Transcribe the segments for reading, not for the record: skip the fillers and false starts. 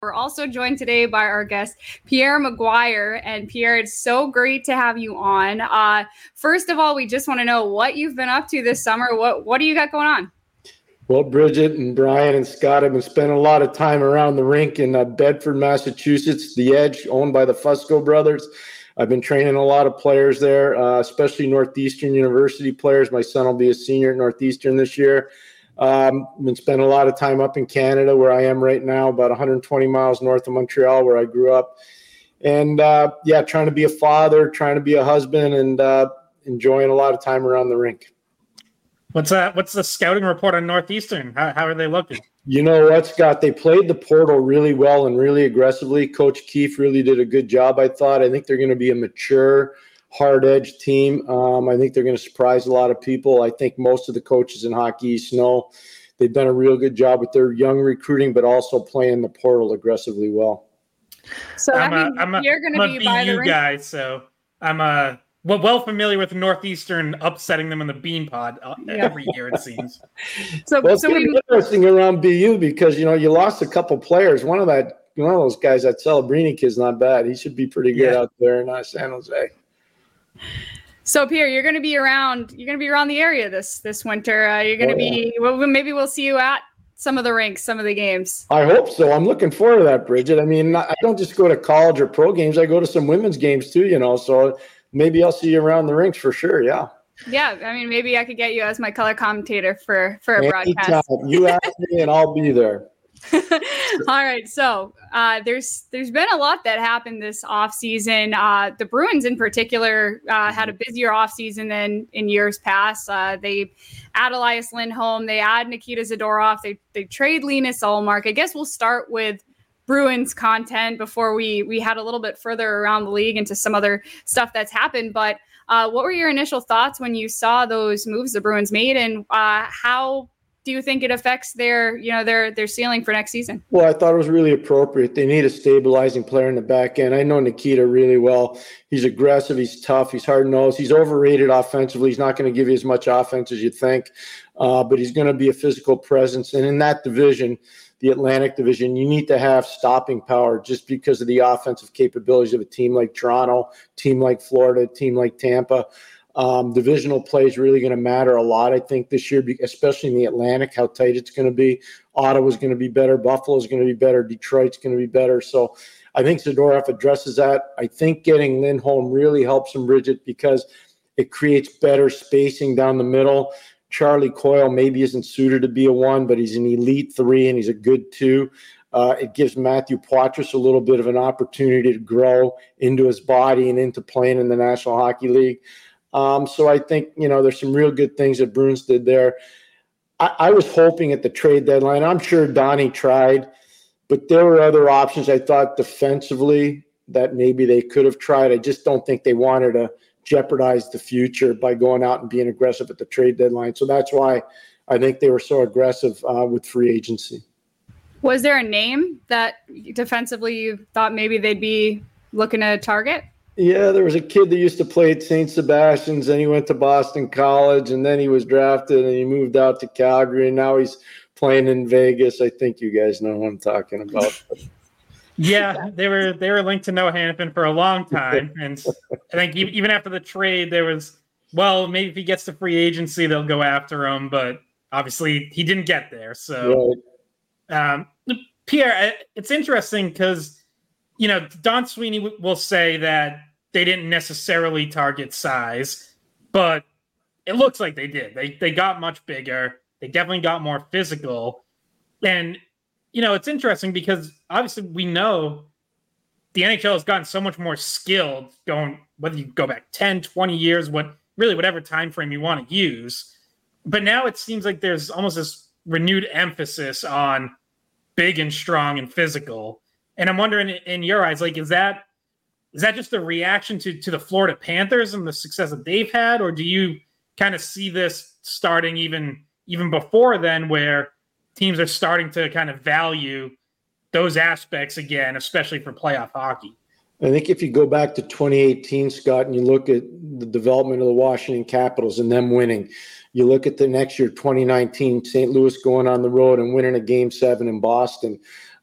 We're also joined today by our guest, Pierre McGuire. And Pierre, it's so great to have you on. First of all, we just want to know what you've been up to this summer. What do you got going on? Well, Bridget and Brian and Scott have been spending a lot of time around the rink in Bedford, Massachusetts, The Edge, owned by the Fusco brothers. I've been training a lot of players there, especially Northeastern University players. My son will be a senior at Northeastern this year. Been spending a lot of time up in Canada, where I am right now, about 120 miles north of Montreal, where I grew up. And, trying to be a father, trying to be a husband, and enjoying a lot of time around the rink. What's the scouting report on Northeastern? How are they looking? You know what, Scott? They played the portal really well and really aggressively. Coach Keefe really did a good job, I thought. I think they're going to be a mature, hard-edged team. I think they're going to surprise a lot of people. I think most of the coaches in Hockey East know they've done a real good job with their young recruiting, but also playing the portal aggressively well. So you're going to be by the rink guy, so I'm well familiar with Northeastern upsetting them in the Bean Pod every year, it seems. It's interesting around BU because, you lost a couple players. One of those guys, that Celebrini kid's not bad. He should be pretty good out there in San Jose. So, Pierre, you're going to be around. You're going to be around the area this winter. You're going to be. Well, maybe we'll see you at some of the rinks, some of the games. I hope so. I'm looking forward to that, Bridget. I mean, I don't just go to college or pro games. I go to some women's games too. So. Maybe I'll see you around the rinks for sure. Yeah. Yeah. I mean, maybe I could get you as my color commentator for a broadcast. You ask me and I'll be there. All right. So there's been a lot that happened this offseason. The Bruins in particular had a busier offseason than in years past. They add Elias Lindholm. They add Nikita Zadorov. They trade Linus Ullmark. I guess we'll start with Bruins content before we had a little bit further around the league into some other stuff that's happened. But what were your initial thoughts when you saw those moves the Bruins made, and how do you think it affects their ceiling for next season? Well, I thought it was really appropriate. They need a stabilizing player in the back end. I know Nikita really well. He's aggressive. He's tough. He's hard-nosed. He's overrated offensively. He's not going to give you as much offense as you'd think, but he's going to be a physical presence. And in that division, the Atlantic Division, you need to have stopping power just because of the offensive capabilities of a team like Toronto, team like Florida, team like Tampa. Divisional play is really going to matter a lot, I think, this year, especially in the Atlantic, how tight it's going to be. Ottawa's going to be better. Buffalo's going to be better. Detroit's going to be better. So I think Zadorov addresses that. I think getting Lindholm really helps him, Bridget, because it creates better spacing down the middle. Charlie Coyle maybe isn't suited to be a 1, but he's an elite 3 and he's a good 2. It gives Matthew Poitras a little bit of an opportunity to grow into his body and into playing in the National Hockey League. So I think, there's some real good things that Bruins did there. I was hoping at the trade deadline, I'm sure Donnie tried, but there were other options I thought defensively that maybe they could have tried. I just don't think they wanted to jeopardize the future by going out and being aggressive at the trade deadline. So that's why I think they were so aggressive with free agency. Was there a name that defensively you thought maybe they'd be looking to target? Yeah, there was a kid that used to play at St. Sebastian's, and he went to Boston College, and then he was drafted, and he moved out to Calgary, and now he's playing in Vegas. I think you guys know who I'm talking about. Yeah, they were linked to Noah Hanifin for a long time, and I think even after the trade, there was, maybe if he gets to free agency, they'll go after him, but obviously he didn't get there. So, right. Pierre, it's interesting because, Don Sweeney will say that they didn't necessarily target size, but it looks like they did. They got much bigger. They definitely got more physical, and it's interesting because obviously we know the NHL has gotten so much more skilled going, whether you go back 10, 20 years, whatever time frame you want to use. But now it seems like there's almost this renewed emphasis on big and strong and physical. And I'm wondering, in your eyes, is that just a reaction to the Florida Panthers and the success that they've had? Or do you kind of see this starting even before then, where teams are starting to kind of value those aspects again, especially for playoff hockey? I think if you go back to 2018, Scott, and you look at the development of the Washington Capitals and them winning, you look at the next year, 2019, St. Louis going on the road and winning a Game 7 in Boston.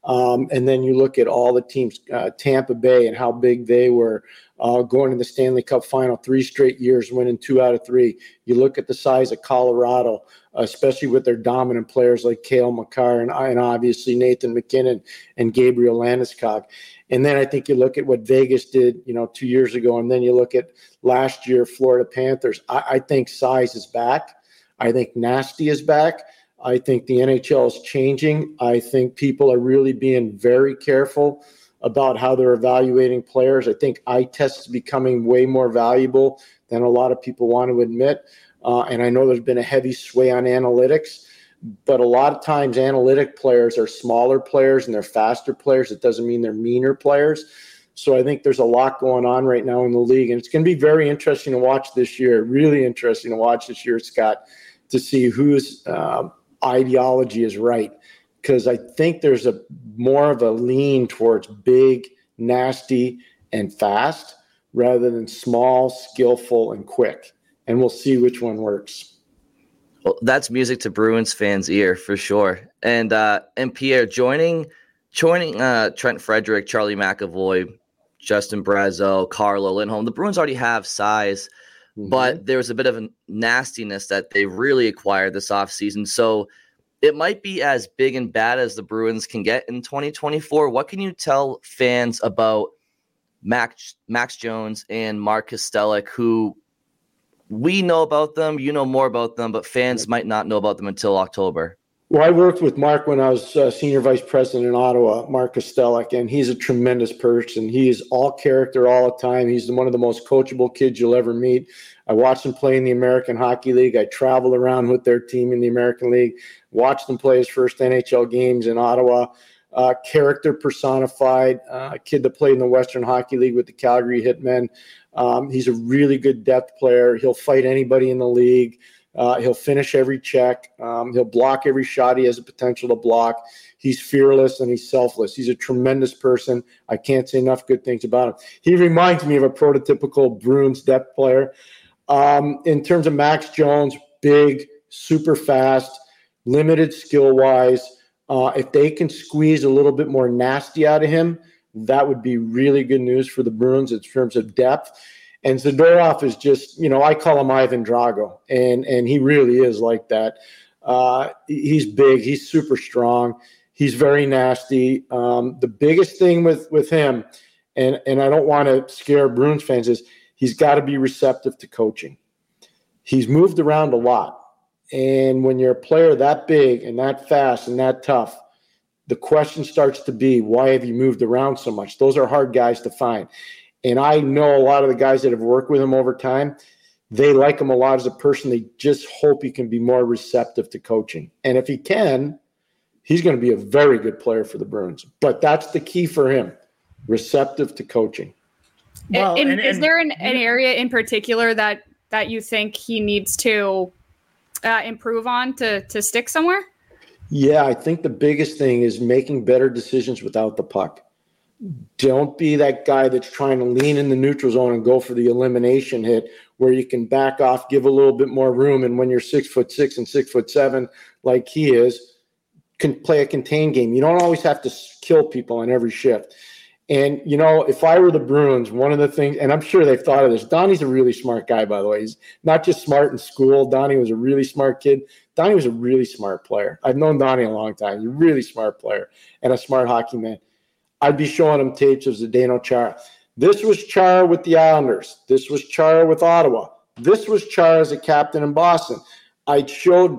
And then you look at all the teams, Tampa Bay and how big they were, going to the Stanley Cup final 3 straight years, winning 2 out of 3. You look at the size of Colorado, especially with their dominant players like Cale Makar and obviously Nathan MacKinnon and Gabriel Landeskog. And then I think you look at what Vegas did, 2 years ago, and then you look at last year, Florida Panthers. I think size is back. I think nasty is back. I think the NHL is changing. I think people are really being very careful about how they're evaluating players. I think eye test is becoming way more valuable than a lot of people want to admit. And I know there's been a heavy sway on analytics, but a lot of times analytic players are smaller players and they're faster players. It doesn't mean they're meaner players. So I think there's a lot going on right now in the league, and it's going to be very interesting to watch this year, really interesting to watch this year, Scott, to see whose ideology is right, because I think there's more of a lean towards big, nasty, and fast rather than small, skillful, and quick. And we'll see which one works. Well, that's music to Bruins fans' ear for sure. And Pierre, joining Trent Frederick, Charlie McAvoy, Justin Brazeau, Carlo Lindholm, the Bruins already have size, but there's a bit of a nastiness that they really acquired this offseason. So it might be as big and bad as the Bruins can get in 2024. What can you tell fans about Max Jones and Mark Kastelic, who we know about them, you know more about them, but fans might not know about them until October? Well, I worked with Mark when I was senior vice president in Ottawa, Mark Kastelic, and he's a tremendous person. He is all character all the time. He's one of the most coachable kids you'll ever meet. I watched him play in the American Hockey League. I traveled around with their team in the American League, watched him play his first NHL games in Ottawa. Character personified, a kid that played in the Western Hockey League with the Calgary Hitmen. He's a really good depth player. He'll fight anybody in the league. He'll finish every check. He'll block every shot he has the potential to block. He's fearless and he's selfless. He's a tremendous person. I can't say enough good things about him. He reminds me of a prototypical Bruins depth player. In terms of Max Jones, big, super fast, limited skill-wise. If they can squeeze a little bit more nasty out of him, that would be really good news for the Bruins in terms of depth. And Zadorov is just, I call him Ivan Drago, and he really is like that. He's big. He's super strong. He's very nasty. The biggest thing with him, and I don't want to scare Bruins fans, is he's got to be receptive to coaching. He's moved around a lot. And when you're a player that big and that fast and that tough, the question starts to be, why have you moved around so much? Those are hard guys to find. And I know a lot of the guys that have worked with him over time, they like him a lot as a person. They just hope he can be more receptive to coaching. And if he can, he's going to be a very good player for the Bruins. But that's the key for him, receptive to coaching. Well, is there an area in particular that you think he needs to improve on to stick somewhere? Yeah, I think the biggest thing is making better decisions without the puck. Don't be that guy that's trying to lean in the neutral zone and go for the elimination hit where you can back off, give a little bit more room. And when you're 6'6" and 6'7", like he is, can play a contained game. You don't always have to kill people on every shift. And, if I were the Bruins, one of the things, and I'm sure they've thought of this, Donnie's a really smart guy, by the way. He's not just smart in school. Donnie was a really smart kid. Donnie was a really smart player. I've known Donnie a long time. He's a really smart player and a smart hockey man. I'd be showing him tapes of Zdeno Chara. This was Chara with the Islanders. This was Chara with Ottawa. This was Chara as a captain in Boston. I showed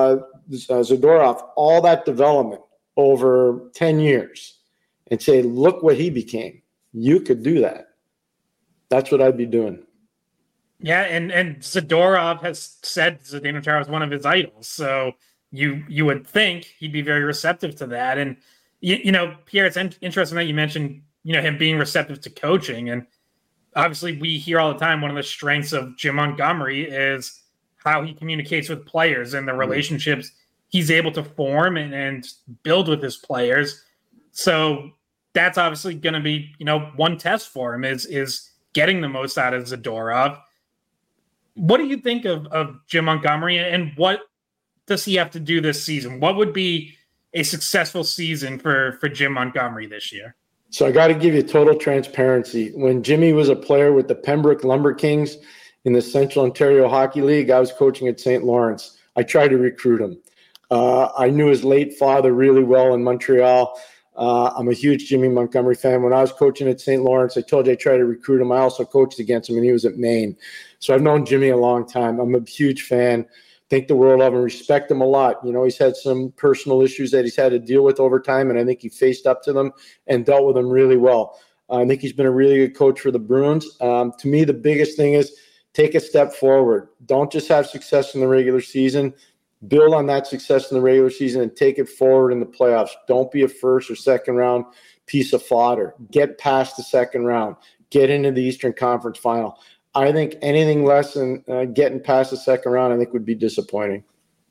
Zadorov all that development over 10 years and say, look what he became. You could do that. That's what I'd be doing. Yeah, and Zadorov has said Zdeno Chara is one of his idols. So you would think he'd be very receptive to that. And Pierre, it's interesting that you mentioned, him being receptive to coaching. And obviously we hear all the time, one of the strengths of Jim Montgomery is how he communicates with players and the relationships he's able to form and build with his players. So that's obviously going to be, one test for him is getting the most out of Zadorov. What do you think of Jim Montgomery, and what does he have to do this season? What would be a successful season for Jim Montgomery this year. So I got to give you total transparency. When Jimmy was a player with the Pembroke Lumber Kings in the Central Ontario Hockey League, I was coaching at St. Lawrence. I tried to recruit him. I knew his late father really well in Montreal. I'm a huge Jimmy Montgomery fan. When I was coaching at St. Lawrence, I told you I tried to recruit him. I also coached against him, and he was at Maine. So I've known Jimmy a long time. I'm a huge fan. Think the world of him, respect him a lot. You know, he's had some personal issues that he's had to deal with over time, and I think he faced up to them and dealt with them really well. I think he's been a really good coach for the Bruins. To me, the biggest thing is take a step forward. Don't just have success in the regular season. Build on that success in the regular season and take it forward in the playoffs. Don't be a first or second round piece of fodder. Get past the second round. Get into the Eastern Conference Final. I think anything less than getting past the second round, I think, would be disappointing.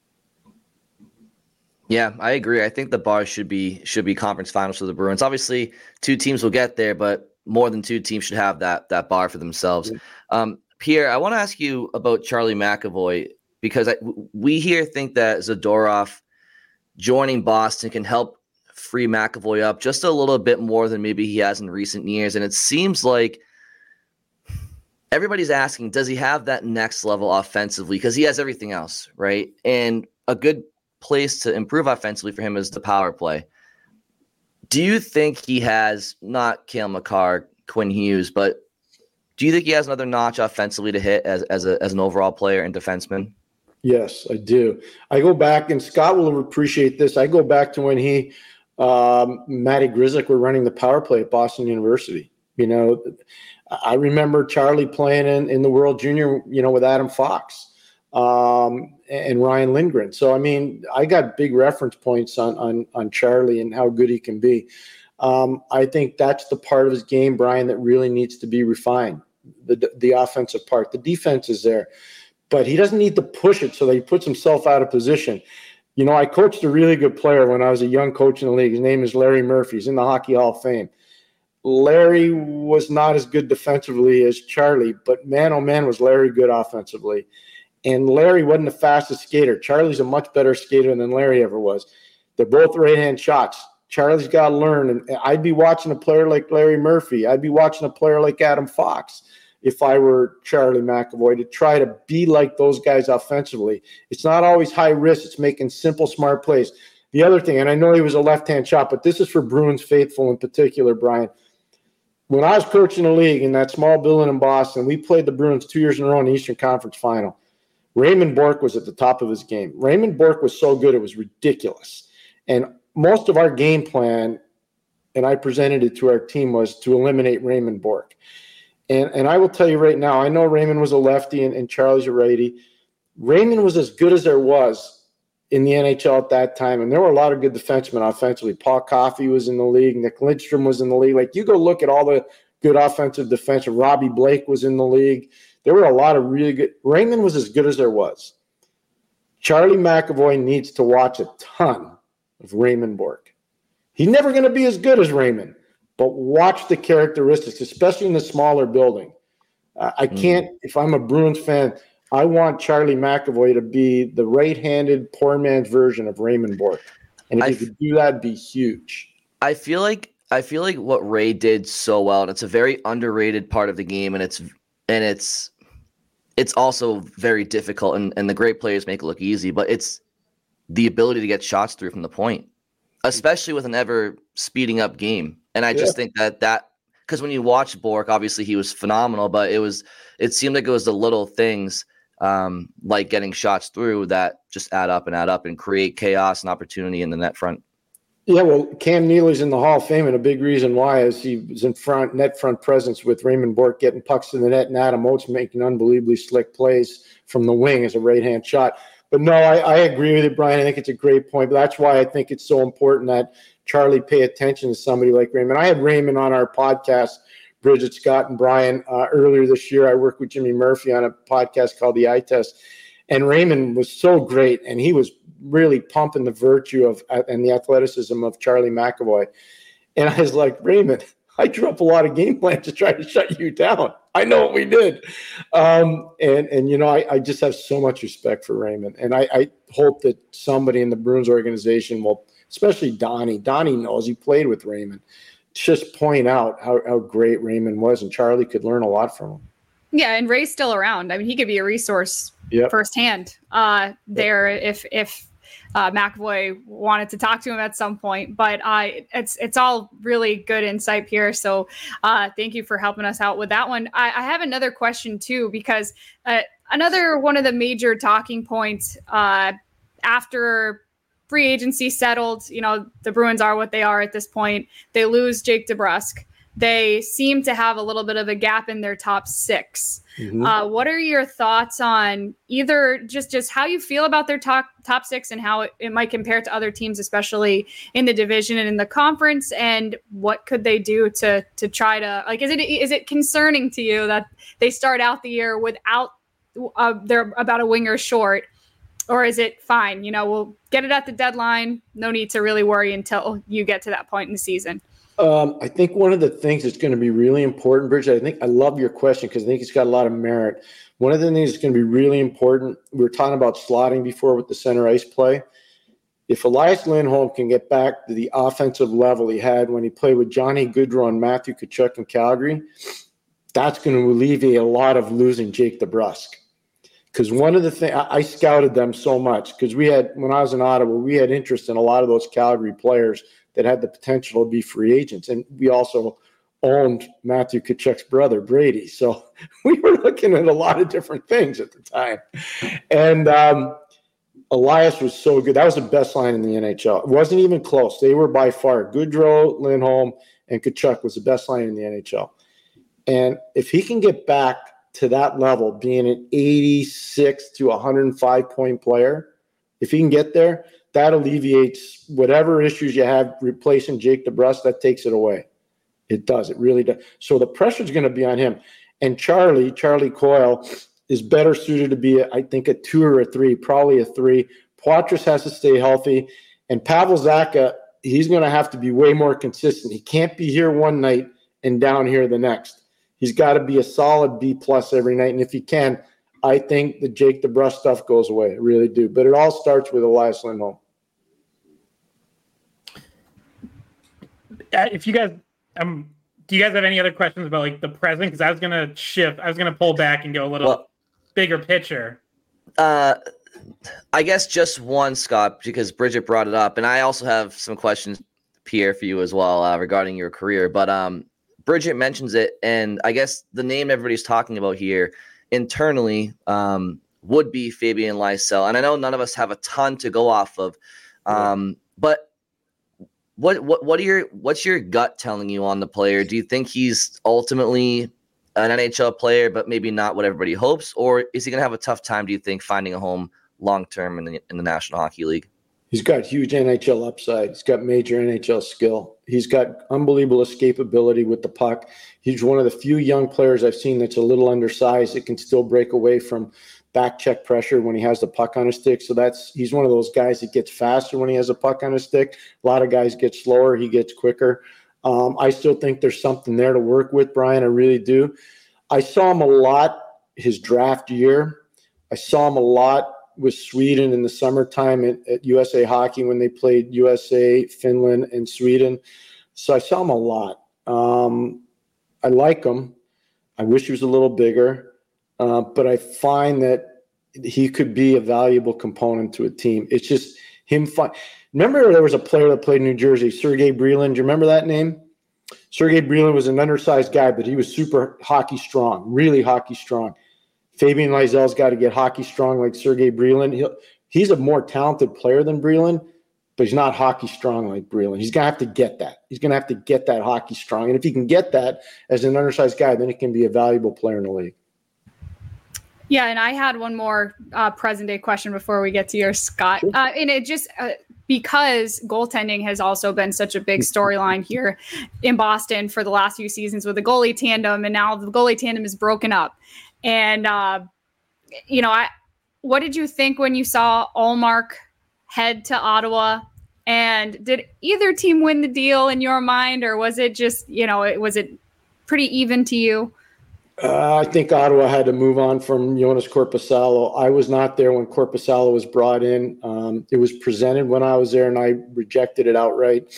Yeah, I agree. I think the bar should be conference finals for the Bruins. Obviously, 2 teams will get there, but more than 2 teams should have that bar for themselves. Pierre, I want to ask you about Charlie McAvoy, because we here think that Zadorov joining Boston can help free McAvoy up just a little bit more than maybe he has in recent years. And it seems like everybody's asking, does he have that next level offensively? Because he has everything else, right? And a good place to improve offensively for him is the power play. Do you think he has, not Cale Makar, Quinn Hughes, but do you think he has another notch offensively to hit as an overall player and defenseman? Yes, I do. I go back, and Scott will appreciate this. I go back to when he, Matty Grzelcyk were running the power play at Boston University. You know, I remember Charlie playing in the World Junior, you know, with Adam Fox and Ryan Lindgren. So, I mean, I got big reference points on Charlie and how good he can be. I think that's the part of his game, Brian, that really needs to be refined, the offensive part. The defense is there, but he doesn't need to push it so that he puts himself out of position. You know, I coached a really good player when I was a young coach in the league. His name is Larry Murphy. He's in the Hockey Hall of Fame. Larry was not as good defensively as Charlie, but man, oh man, was Larry good offensively. And Larry wasn't the fastest skater. Charlie's a much better skater than Larry ever was. They're both right-hand shots. Charlie's got to learn. And I'd be watching a player like Larry Murphy. I'd be watching a player like Adam Fox if I were Charlie McAvoy, to try to be like those guys offensively. It's not always high risk. It's making simple, smart plays. The other thing, and I know he was a left-hand shot, but this is for Bruins faithful in particular, Brian. When I was coaching the league in that small building in Boston, we played the Bruins 2 years in a row in the Eastern Conference Final. Raymond Bourque was at the top of his game. Raymond Bourque was so good, it was ridiculous. And most of our game plan, and I presented it to our team, was to eliminate Raymond Bourque. And I will tell you right now, I know Raymond was a lefty and Charlie's a righty. Raymond was as good as there was in the NHL at that time, and there were a lot of good defensemen offensively. Paul Coffey was in the league. Nick Lidstrom was in the league. Like, you go look at all the good offensive defensemen. Robbie Blake was in the league. There were a lot of really good. Raymond was as good as there was. Charlie McAvoy needs to watch a ton of Raymond Bourque. He's never going to be as good as Raymond, but watch the characteristics, especially in the smaller building. I can't, if I'm a Bruins fan, I want Charlie McAvoy to be the right-handed poor man's version of Raymond Bourque. And if he could do that, it'd be huge. I feel like what Ray did so well, and it's a very underrated part of the game, and it's also very difficult, and the great players make it look easy, but it's the ability to get shots through from the point, especially with an ever speeding up game. And I just think that because when you watch Bourque, obviously he was phenomenal, but it seemed like it was the little things like getting shots through that just add up and create chaos and opportunity in the net front. Yeah, well, Cam Neely's in the Hall of Fame, and a big reason why is he was in net front presence with Raymond Bourque getting pucks in the net, and Adam Oates making unbelievably slick plays from the wing as a right-hand shot. But no, I agree with you, Brian. I think it's a great point, but that's why I think it's so important that Charlie pay attention to somebody like Raymond. I had Raymond on our podcast, Bridget, Scott, and Brian, earlier this year. I worked with Jimmy Murphy on a podcast called The Eye Test, and Raymond was so great, and he was really pumping the virtue of and the athleticism of Charlie McAvoy. And I was like, Raymond, I drew up a lot of game plans to try to shut you down. I know what we did. And you know, I just have so much respect for Raymond. And I hope that somebody in the Bruins organization will especially Donnie. Donnie knows, he played with Raymond. Just point out how great Raymond was, and Charlie could learn a lot from him. Yeah, and Ray's still around. I mean, he could be a resource firsthand there if McAvoy wanted to talk to him at some point. But it's all really good insight here. So thank you for helping us out with that one. I have another question too, because another one of the major talking points after free agency settled, the Bruins are what they are at this point. They lose Jake DeBrusk. They seem to have a little bit of a gap in their top six. Mm-hmm. What are your thoughts on either just how you feel about their top six and how it might compare to other teams, especially in the division and in the conference, and what could they do to try to, like, is it concerning to you that they start out the year without they're about a winger short, or is it fine? We'll get it at the deadline. No need to really worry until you get to that point in the season. I think one of the things that's going to be really important, Bridget, I love your question because I think it's got a lot of merit. One of the things that's going to be really important, we were talking about slotting before with the center ice play. If Elias Lindholm can get back to the offensive level he had when he played with Johnny Gaudreau and Matthew Tkachuk in Calgary, that's going to alleviate a lot of losing Jake DeBrusk. Because one of the things, I scouted them so much because when I was in Ottawa, we had interest in a lot of those Calgary players that had the potential to be free agents. And we also owned Matthew Tkachuk's brother, Brady. So we were looking at a lot of different things at the time. And Elias was so good. That was the best line in the NHL. It wasn't even close. They were by far. Gaudreau, Lindholm, and Tkachuk was the best line in the NHL. And if he can get back to that level, being an 86 to 105 point player, if he can get there, that alleviates whatever issues you have replacing Jake DeBrusk. That takes it away. It does. It really does. So the pressure's going to be on him. And Charlie Coyle is better suited to be, I think, a 2 or a 3, probably a 3. Poitras has to stay healthy. And Pavel Zacha, he's going to have to be way more consistent. He can't be here one night and down here the next. He's got to be a solid B+ every night. And if he can, I think the Jake DeBrusk stuff goes away. I really do. But it all starts with Elias Lindholm. If you guys, do you guys have any other questions about like the present? Because I was gonna pull back and go a little bigger picture. I guess just one, Scott, because Bridget brought it up, and I also have some questions, Pierre, for you as well regarding your career. But Bridget mentions it, and I guess the name everybody's talking about here internally would be Fabian Lysell, and I know none of us have a ton to go off of, but. What's your gut telling you on the player? Do you think he's ultimately an NHL player, but maybe not what everybody hopes, or is he going to have a tough time, do you think, finding a home long term in the National Hockey League? He's got huge NHL upside. He's got major NHL skill. He's got unbelievable escapability with the puck. He's one of the few young players I've seen that's a little undersized that can still break away from back check pressure when he has the puck on his stick. So he's one of those guys that gets faster when he has a puck on his stick. A lot of guys get slower. He gets quicker. I still think there's something there to work with, Brian. I really do. I saw him a lot his draft year. I saw him a lot with Sweden in the summertime at USA Hockey when they played USA, Finland, and Sweden. So I saw him a lot. I like him. I wish he was a little bigger. But I find that he could be a valuable component to a team. It's just him. Remember there was a player that played in New Jersey, Sergei Brylin. Do you remember that name? Sergei Brylin was an undersized guy, but he was super hockey strong, really hockey strong. Fabian Lysell's got to get hockey strong like Sergei Brylin. He's a more talented player than Brylin, but he's not hockey strong like Brylin. He's going to have to get that. He's going to have to get that hockey strong. And if he can get that as an undersized guy, then he can be a valuable player in the league. Yeah, and I had one more present day question before we get to yours, Scott. Sure. And it just because goaltending has also been such a big storyline here in Boston for the last few seasons with the goalie tandem, and now the goalie tandem is broken up. And what did you think when you saw Ullmark head to Ottawa? And did either team win the deal in your mind, or was it just was it pretty even to you? I think Ottawa had to move on from Jonas Korpisalo. I was not there when Korpisalo was brought in. It was presented when I was there, and I rejected it outright.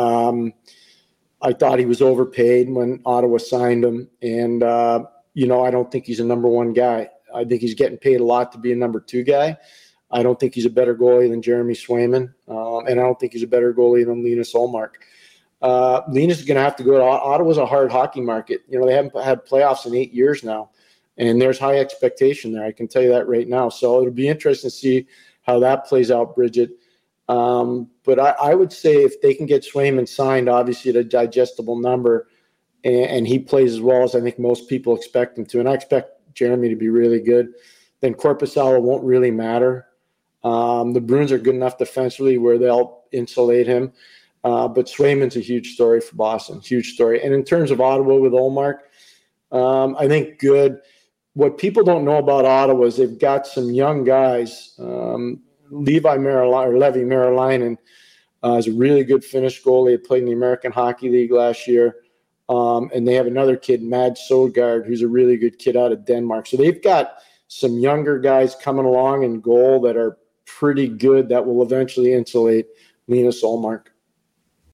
I thought he was overpaid when Ottawa signed him, and I don't think he's a number one guy. I think he's getting paid a lot to be a number two guy. I don't think he's a better goalie than Jeremy Swayman, and I don't think he's a better goalie than Linus Ullmark. Linus is going to have to go to Ottawa's a hard hockey market. They haven't had playoffs in 8 years now, and there's high expectation there. I can tell you that right now. So it'll be interesting to see how that plays out, Bridget. But I would say if they can get Swayman signed, obviously at a digestible number, and he plays as well as I think most people expect him to, and I expect Jeremy to be really good, then Korpisalo won't really matter. The Bruins are good enough defensively where they'll insulate him. But Swayman's a huge story for Boston, huge story. And in terms of Ottawa with Ullmark, I think good. What people don't know about Ottawa is they've got some young guys. Levi Merilainen is a really good Finnish goalie. He played in the American Hockey League last year. And they have another kid, Mads Søgaard, who's a really good kid out of Denmark. So they've got some younger guys coming along in goal that are pretty good that will eventually insulate Linus Ullmark.